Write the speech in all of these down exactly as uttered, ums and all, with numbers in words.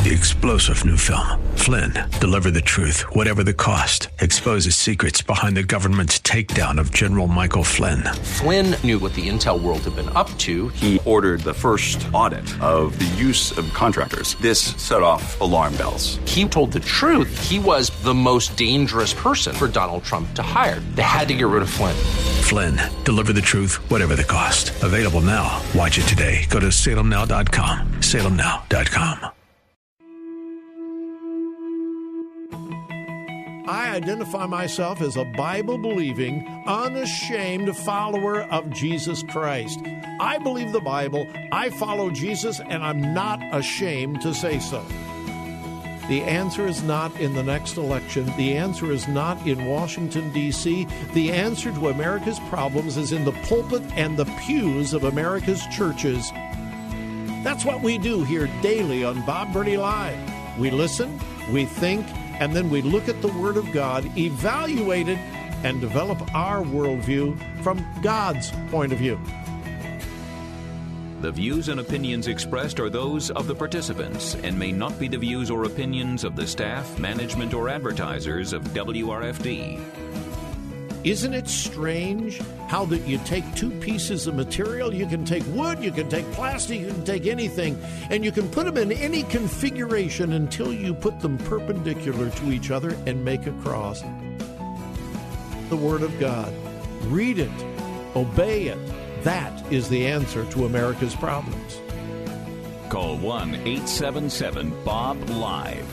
The explosive new film, Flynn, deliver the truth, whatever the cost, exposes secrets behind the government's takedown of General Michael Flynn. Flynn knew what the intel world had been up to. He ordered the first audit of the use of contractors. This set off alarm bells. He told the truth. He was the most dangerous person for Donald Trump to hire. They had to get rid of Flynn. Flynn, deliver the truth, whatever the cost. Available now. Watch it today. Go to salem now dot com. salem now dot com. I identify myself as a Bible-believing, unashamed follower of Jesus Christ. I believe the Bible, I follow Jesus, and I'm not ashamed to say so. The answer is not in the next election. The answer is not in Washington, D C The answer to America's problems is in the pulpit and the pews of America's churches. That's what we do here daily on Bob Burney Live. We listen, we think, and then we look at the Word of God, evaluate it, and develop our worldview from God's point of view. The views and opinions expressed are those of the participants and may not be the views or opinions of the staff, management, or advertisers of W R F D. Isn't it strange how that you take two pieces of material, you can take wood, you can take plastic, you can take anything, and you can put them in any configuration until you put them perpendicular to each other and make a cross. The Word of God. Read it. Obey it. That is the answer to America's problems. Call one eight seven seven B O B LIVE.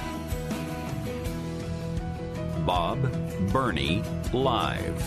Bob Burney Live.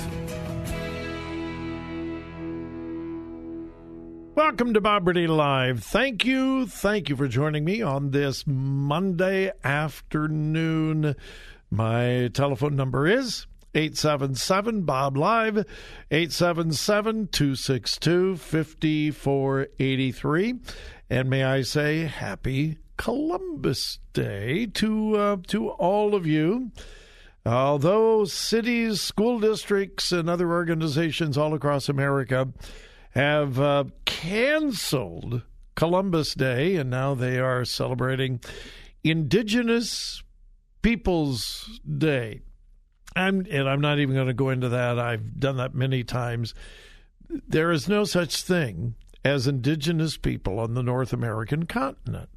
Welcome to Bob Burney Live. Thank you. Thank you for joining me on this Monday afternoon. My telephone number is eight seven seven B O B LIVE, eight seven seven, two six two, five four eight three. And may I say happy Columbus Day to uh, to all of you. Although cities, school districts, and other organizations all across America have uh, canceled Columbus Day, and now they are celebrating Indigenous Peoples Day. I'm, and I'm not even going to go into that. I've done that many times. There is no such thing as indigenous people on the North American continent.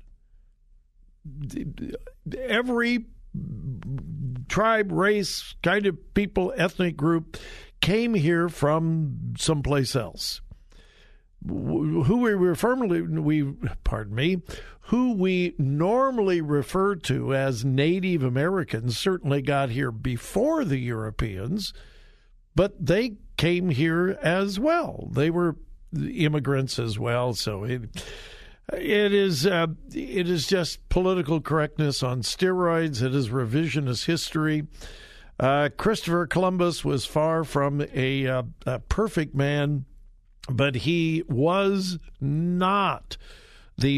Every tribe, race, kind of people, ethnic group came here from someplace else. Who we refer we pardon me, who we normally refer to as Native Americans certainly got here before the Europeans, but they came here as well. They were immigrants as well. So it it is uh, it is just political correctness on steroids. It is revisionist history. Uh, Christopher Columbus was far from a, uh, a perfect man, but he was not the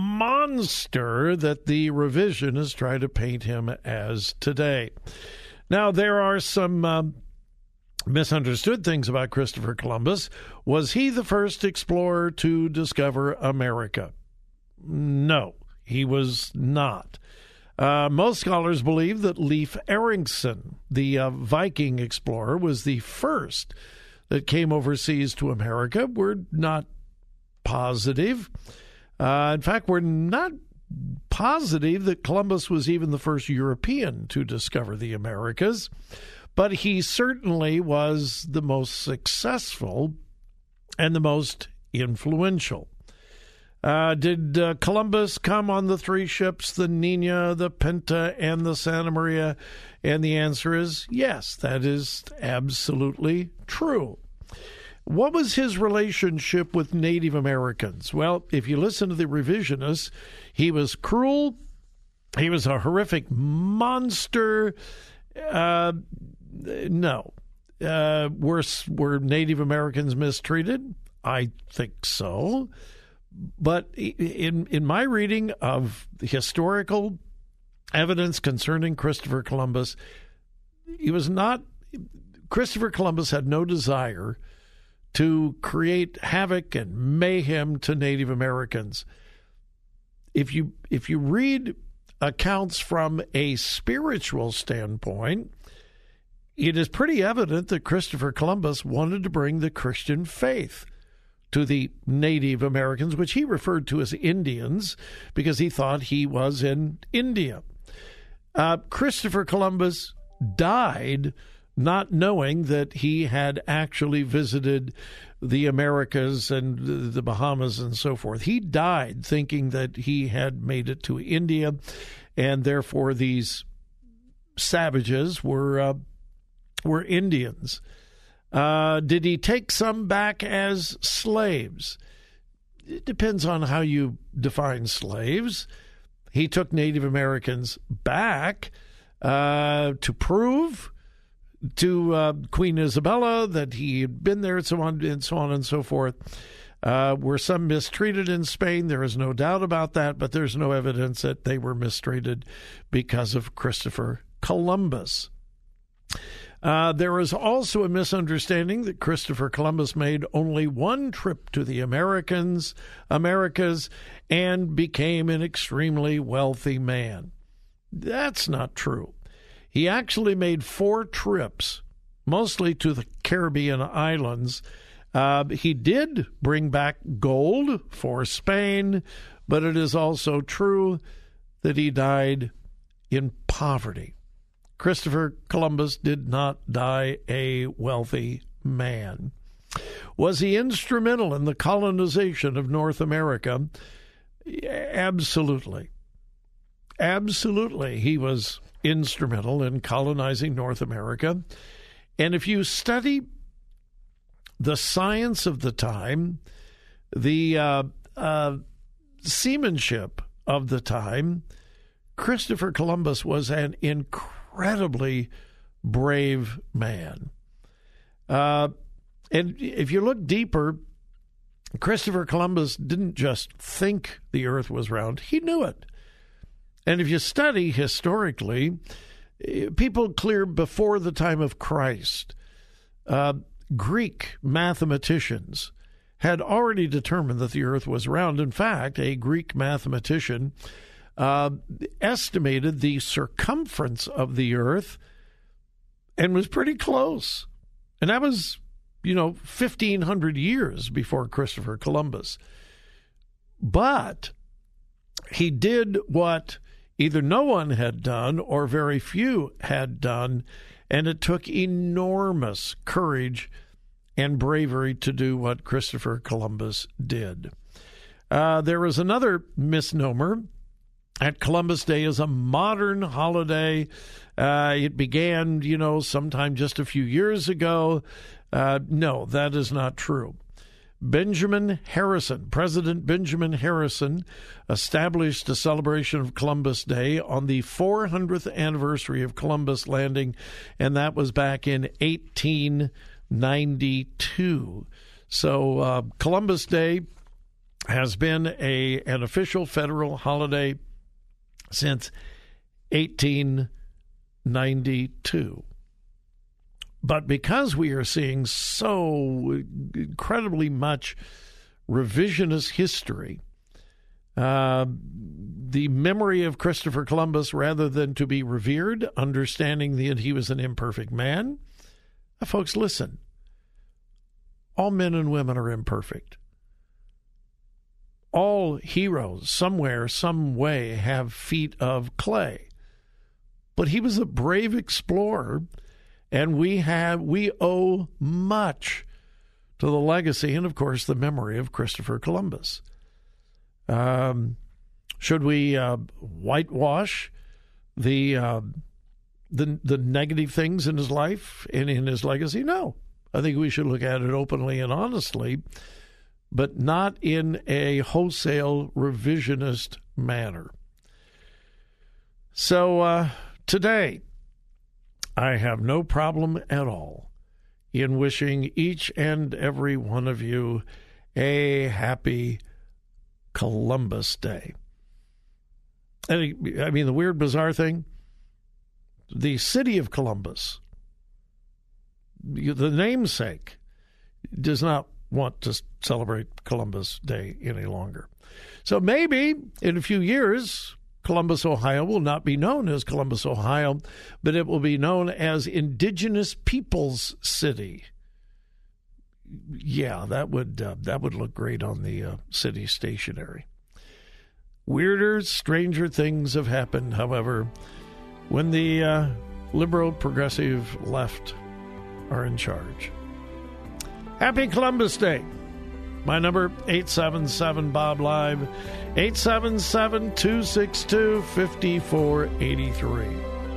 monster that the revisionists try to paint him as today. Now, there are some uh, misunderstood things about Christopher Columbus. Was he the first explorer to discover America? No, he was not. Uh, most scholars believe that Leif Erikson, the uh, Viking explorer, was the first that came overseas to America. We're not positive. Uh, in fact, we're not positive that Columbus was even the first European to discover the Americas, but he certainly was the most successful and the most influential. Uh, did uh, Columbus come on the three ships, the Nina, the Pinta, and the Santa Maria? And the answer is yes, that is absolutely true. What was his relationship with Native Americans? Well, if you listen to the revisionists, he was cruel. He was a horrific monster. Uh, no. Uh, were, were Native Americans mistreated? I think so. But in in my reading of historical evidence concerning Christopher Columbus, he was not. Christopher Columbus had no desire to create havoc and mayhem to Native Americans. if you if you read accounts from a spiritual standpoint, it is pretty evident that Christopher Columbus wanted to bring the Christian faith to the Native Americans, which he referred to as Indians, because he thought he was in India. Uh, Christopher Columbus died not knowing that he had actually visited the Americas and the Bahamas and so forth. He died thinking that he had made it to India, and therefore these savages were uh, were Indians. Uh, did he take some back as slaves? It depends on how you define slaves. He took Native Americans back uh, to prove to uh, Queen Isabella that he had been there, and so on and so on and so forth. Uh, were some mistreated in Spain? There is no doubt about that, but there's no evidence that they were mistreated because of Christopher Columbus. Uh, there is also a misunderstanding that Christopher Columbus made only one trip to the Americans, Americas and became an extremely wealthy man. That's not true. He actually made four trips, mostly to the Caribbean islands. Uh, he did bring back gold for Spain, but it is also true that he died in poverty. Christopher Columbus did not die a wealthy man. Was he instrumental in the colonization of North America? Absolutely. Absolutely. He was instrumental in colonizing North America. And if you study the science of the time, the uh, uh, seamanship of the time, Christopher Columbus was an incredibly brave man. Uh, and if you look deeper, Christopher Columbus didn't just think the earth was round, he knew it. And if you study historically, people clear before the time of Christ, uh, Greek mathematicians had already determined that the earth was round. In fact, a Greek mathematician uh, estimated the circumference of the earth and was pretty close. And that was, you know, fifteen hundred years before Christopher Columbus. But he did what either no one had done or very few had done, and it took enormous courage and bravery to do what Christopher Columbus did. Uh, there is another misnomer that Columbus Day is a modern holiday. Uh, it began, you know, sometime just a few years ago. Uh, no, that is not true. Benjamin Harrison, President Benjamin Harrison, established a celebration of Columbus Day on the four hundredth anniversary of Columbus landing, and that was back in eighteen ninety-two. So uh, Columbus Day has been a an official federal holiday since eighteen ninety-two. But because we are seeing so incredibly much revisionist history, uh, the memory of Christopher Columbus, rather than to be revered, understanding that he was an imperfect man, uh, folks, listen, all men and women are imperfect. All heroes, somewhere, some way, have feet of clay. But he was a brave explorer. And we have we owe much to the legacy and, of course, the memory of Christopher Columbus. Um, should we uh, whitewash the uh, the the negative things in his life and in his legacy? No, I think we should look at it openly and honestly, but not in a wholesale revisionist manner. So uh, today, I have no problem at all in wishing each and every one of you a happy Columbus Day. And I mean, the weird, bizarre thing, the city of Columbus, the namesake, does not want to celebrate Columbus Day any longer. So maybe in a few years, Columbus, Ohio will not be known as Columbus, Ohio, but it will be known as Indigenous Peoples City. Yeah, that would uh, that would look great on the uh, city stationery. Weirder, stranger things have happened, however, when the uh, liberal progressive left are in charge. Happy Columbus Day. My number, eight seven seven, B O B Live, eight seven seven, two six two, five four eight three.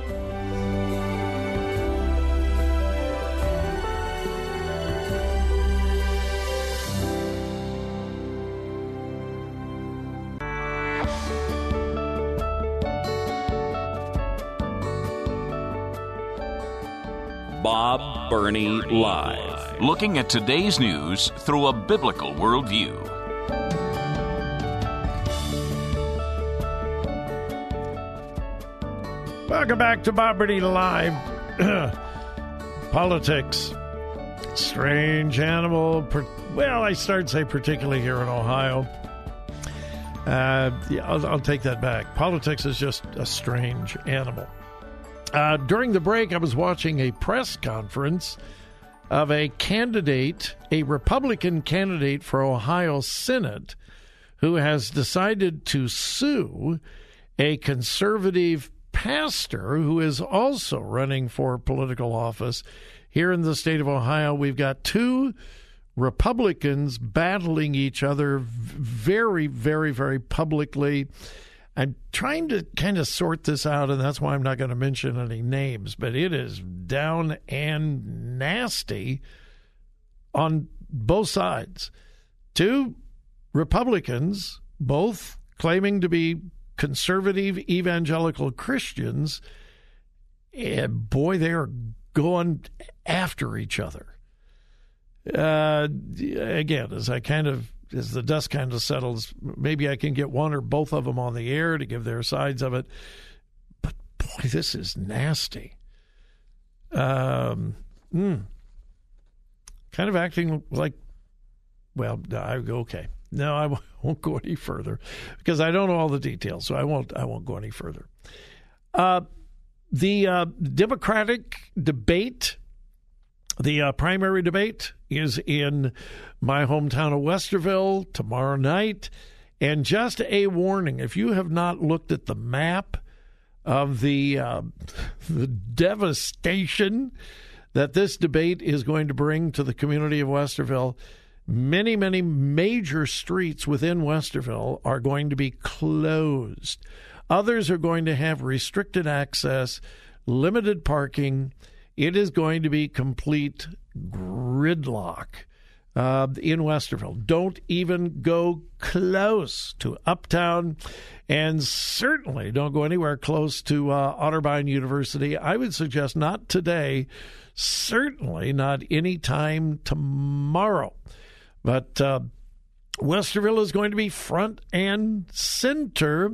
Bob Burney Live. Looking at today's news through a biblical worldview. Welcome back to Bob Burney Live. Politics. Strange animal. Well, I start to say particularly here in Ohio. Uh, yeah, I'll, I'll take that back. Politics is just a strange animal. Uh, during the break, I was watching a press conference of a candidate, a Republican candidate for Ohio Senate, who has decided to sue a conservative pastor who is also running for political office. Here in the state of Ohio, we've got two Republicans battling each other very, very, very publicly. I'm trying to kind of sort this out, and that's why I'm not going to mention any names, but it is down and nasty on both sides. Two Republicans, both claiming to be conservative evangelical Christians, and boy, they are going after each other. Uh, again, as I kind of As the dust kind of settles, maybe I can get one or both of them on the air to give their sides of it. But boy, this is nasty. Um, mm, kind of acting like, well, I okay. No, I won't go any further because I don't know all the details, so I won't. I won't go any further. Uh, the uh, Democratic debate. The uh, primary debate is in my hometown of Westerville tomorrow night. And just a warning, if you have not looked at the map of the, uh, the devastation that this debate is going to bring to the community of Westerville, many, many major streets within Westerville are going to be closed. Others are going to have restricted access, limited parking. It is going to be complete gridlock uh, in Westerville. Don't even go close to Uptown, and certainly don't go anywhere close to uh, Otterbein University. I would suggest not today, certainly not any time tomorrow. But uh, Westerville is going to be front and center.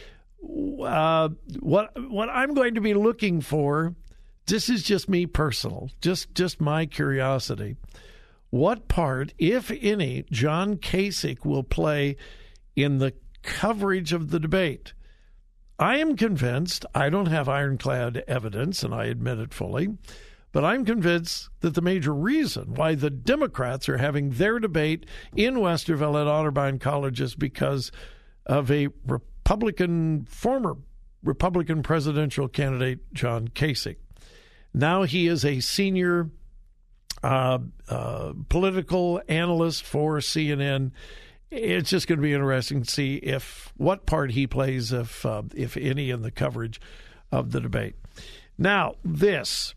Uh, what what I'm going to be looking for. This is just me personal, just just my curiosity. What part, if any, John Kasich will play in the coverage of the debate? I am convinced, I don't have ironclad evidence, and I admit it fully, but I'm convinced that the major reason why the Democrats are having their debate in Westerville at Otterbein College is because of a Republican, former Republican presidential candidate, John Kasich. Now he is a senior uh, uh, political analyst for C N N. It's just going to be interesting to see if what part he plays, if uh, if any, in the coverage of the debate. Now, this,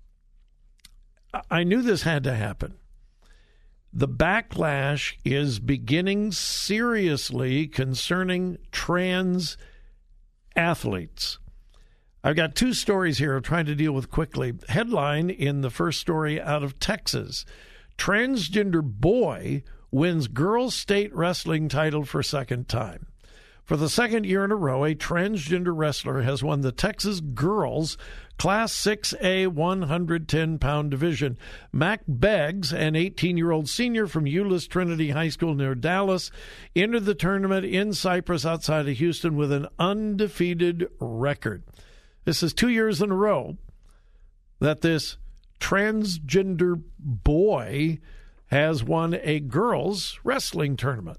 I knew this had to happen. The backlash is beginning seriously concerning trans athletes. I've got two stories here I'm trying to deal with quickly. Headline in the first story out of Texas. Transgender boy wins girls' state wrestling title for second time. For the second year in a row, a transgender wrestler has won the Texas Girls Class six A one hundred ten pound division. Mac Beggs, an eighteen-year-old senior from Euless Trinity High School near Dallas, entered the tournament in Cypress outside of Houston with an undefeated record. This is two years in a row that this transgender boy has won a girls' wrestling tournament.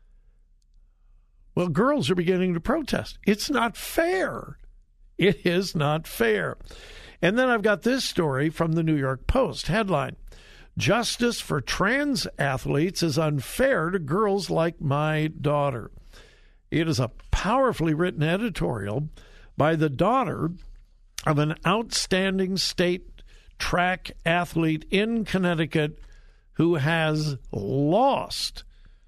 Well, girls are beginning to protest. It's not fair. It is not fair. And then I've got this story from the New York Post. Headline, Justice for Trans Athletes is Unfair to Girls Like My Daughter. It is a powerfully written editorial by the daughter of an outstanding state track athlete in Connecticut who has lost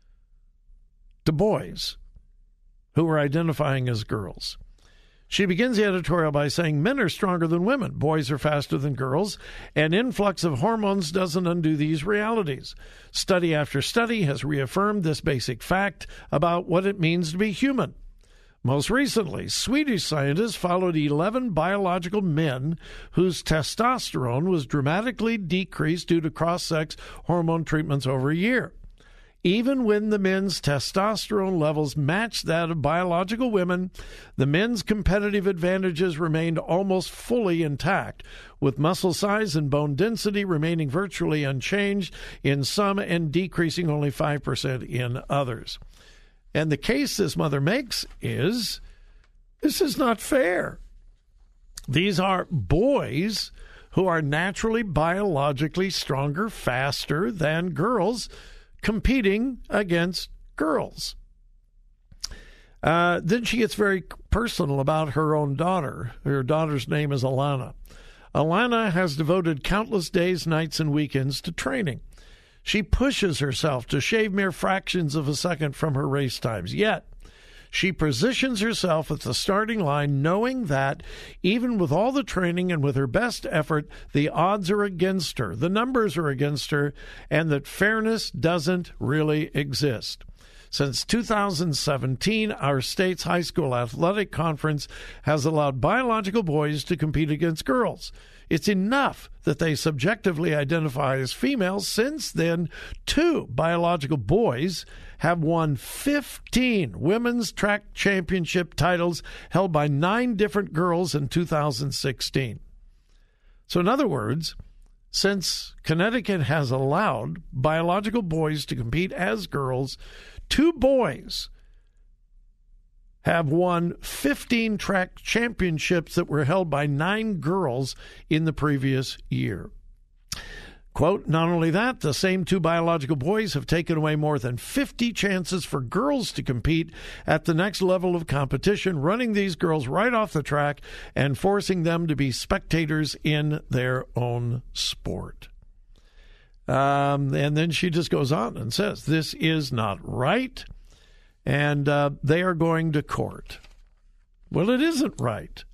to boys who are identifying as girls. She begins the editorial by saying men are stronger than women, boys are faster than girls, and influx of hormones doesn't undo these realities. Study after study has reaffirmed this basic fact about what it means to be human. Most recently, Swedish scientists followed eleven biological men whose testosterone was dramatically decreased due to cross-sex hormone treatments over a year. Even when the men's testosterone levels matched that of biological women, the men's competitive advantages remained almost fully intact, with muscle size and bone density remaining virtually unchanged in some and decreasing only five percent in others. And the case this mother makes is, this is not fair. These are boys who are naturally biologically stronger, faster than girls, competing against girls. Uh, then she gets very personal about her own daughter. Her daughter's name is Alana. Alana has devoted countless days, nights, and weekends to training. She pushes herself to shave mere fractions of a second from her race times. Yet, she positions herself at the starting line knowing that even with all the training and with her best effort, the odds are against her, the numbers are against her, and that fairness doesn't really exist. Since two thousand seventeen, our state's high school athletic conference has allowed biological boys to compete against girls. It's enough that they subjectively identify as females. Since then, two biological boys have won fifteen women's track championship titles held by nine different girls in two thousand sixteen. So in other words, since Connecticut has allowed biological boys to compete as girls, two boys have won fifteen track championships that were held by nine girls in the previous year. Quote, not only that, the same two biological boys have taken away more than fifty chances for girls to compete at the next level of competition, running these girls right off the track and forcing them to be spectators in their own sport. Um, and then she just goes on and says, this is not right. And uh, they are going to court. Well, it isn't right.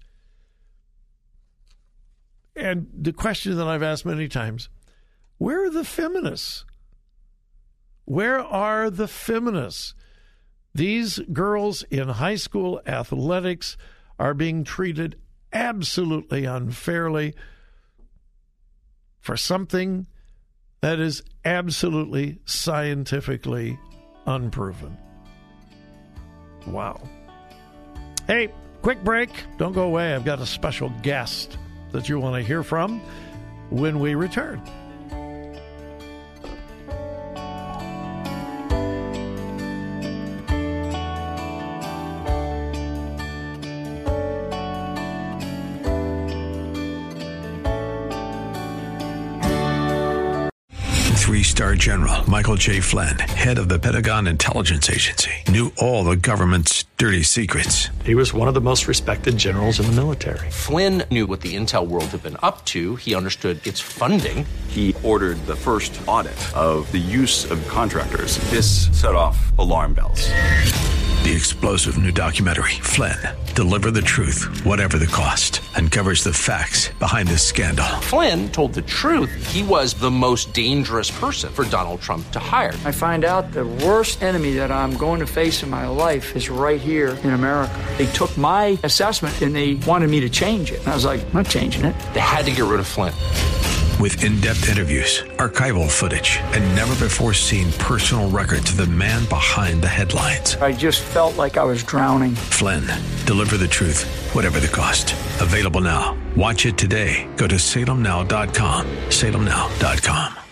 And the question that I've asked many times, where are the feminists? Where are the feminists? These girls in high school athletics are being treated absolutely unfairly for something that is absolutely scientifically unproven. Wow. Hey, quick break. Don't go away. I've got a special guest that you want to hear from when we return. Three-star General Michael J. Flynn, head of the Pentagon Intelligence Agency, knew all the government's dirty secrets. He was one of the most respected generals in the military. Flynn knew what the intel world had been up to. He understood its funding. He ordered the first audit of the use of contractors. This set off alarm bells. The explosive new documentary, Flynn, Deliver the Truth, Whatever the Cost, uncovers the facts behind this scandal. Flynn told the truth. He was the most dangerous person for Donald Trump to hire. I find out the worst enemy that I'm going to face in my life is right here in America. They took my assessment and they wanted me to change it. And I was like, I'm not changing it. They had to get rid of Flynn. With in-depth interviews, archival footage, and never-before-seen personal records of the man behind the headlines. I just felt like I was drowning. Flynn, Deliver the Truth, Whatever the Cost. Available now. Watch it today. Go to salem now dot com. salem now dot com.